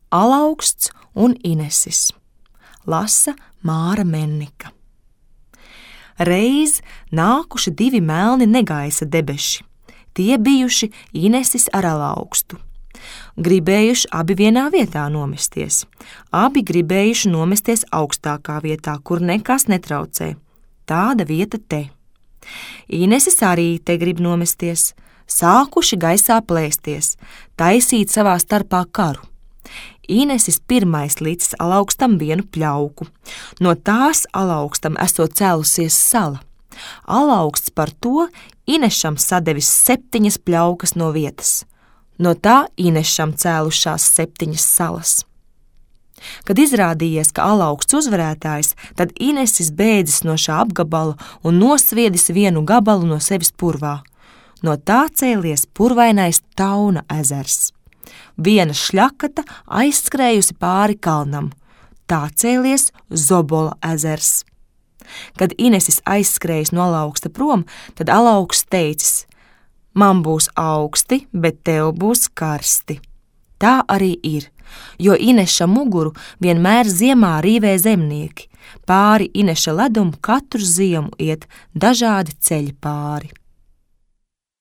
Alauksts un Inesis. Lasa Māra Mennika. Reiz nākuši 2 melni negaisa debeši. Tie bijuši Inesis ar Alaukstu. Gribējuši abi vienā vietā nomesties. Abi gribējuši nomesties augstākā vietā, kur nekas netraucē. Tāda vieta te. Inesis arī te grib nomesties. Sākuši gaisā plēsties, taisīt savā starpā karu. Inesis pirmais licis Alaukstam vienu pļauku. No tās Alaukstam esot cēlusies sala. Alauksts par to Inešam sadevis 7 pļaukas no vietas. No tā Inešam cēlušās 7 salas. Kad izrādījies, ka Alauksts uzvarētājs, tad Inesis bēdzis no šā apgabala un nosviedis vienu gabalu no sevis purvā. No tā cēlies purvainais Tauna ezers. Viena šļakata aizskrējusi pāri kalnam. Tā cēlies Zobola ezers. Kad Inesis aizskrējis no Alauksta prom, tad Alauksts teicis: man būs augsti, bet tev būs karsti. Tā arī ir, jo Ineša muguru vienmēr ziemā rīvē zemnieki. Pāri Ineša ledumu katru ziemu iet dažādi ceļi pāri.